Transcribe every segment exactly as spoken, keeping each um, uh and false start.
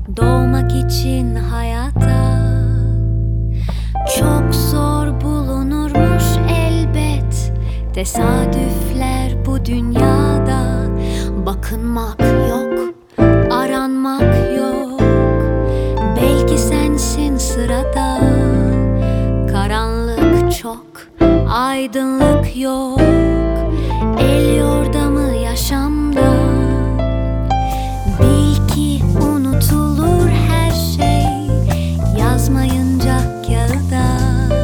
Doğmak için hayata çok zor bulunurmuş elbet. Tesadüfler bu dünyada. Bakınmak yok, aranmak yok. Belki sensin sırada. Karanlık çok, aydınlık yok. El yordamı yaşamda. Bil ki unutulur her şey, yazmayınca kağıda.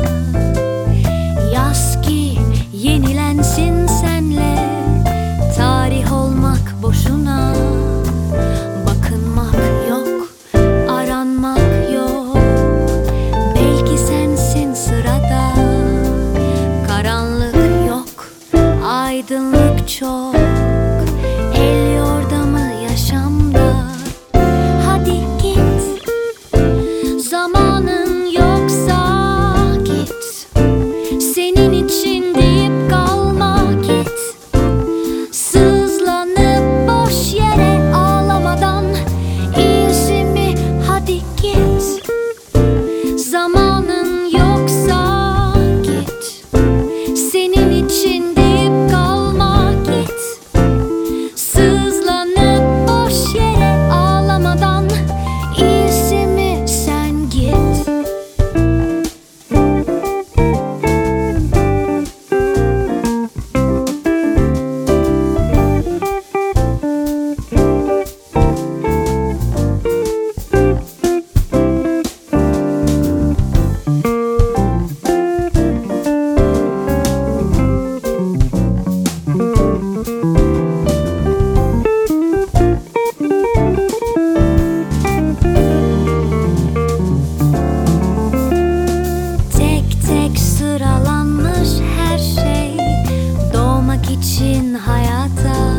Yaz ki yenilensin senle, tarih olmak boşuna. Bakınmak yok, aranmak yok. Belki sensin sırada. Karanlık yok, aydınlık çok. El yordamı yaşamda. Hadi git, zamanın yoksa git. Senin için deyip kalma, git. Sızlanıp boş yere ağlamadan, iyisi mi? Hadi git. Zamanın yoksa git. Senin için deyip kalma, git. Sızlanıp boş yere ağlamadan, iyisi mi sen git. Tek tek sıralanmış her şey, doğmak için hayata.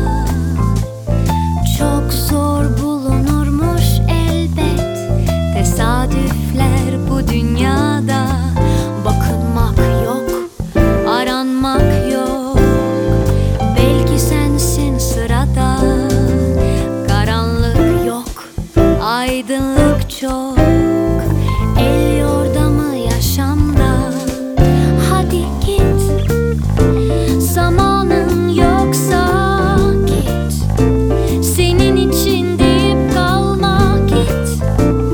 Çok zor bulunurmuş elbet. Tesadüfler bu dünyada. Bakınmak yok, aranmak yok. Belki sensin sırada. Karanlık yok, aydınlık çok. El yordamı yaşamda. Hadi git, zamanın yoksa git. Senin için deyip kalma, git.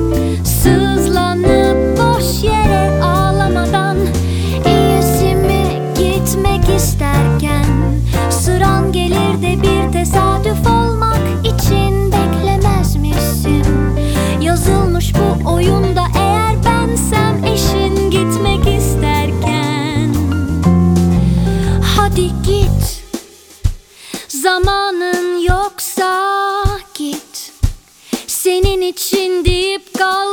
Sızlanıp boş yere ağlamadan, iyisi mi gitmek isterken? Sıran gelir de bir tesadüf olmak için beklemez misin? Yazılmış bu oyunda, eğer bensem eşin gitmek isterken. Hadi git, zamanın yoksa git. Senin için deyip kal.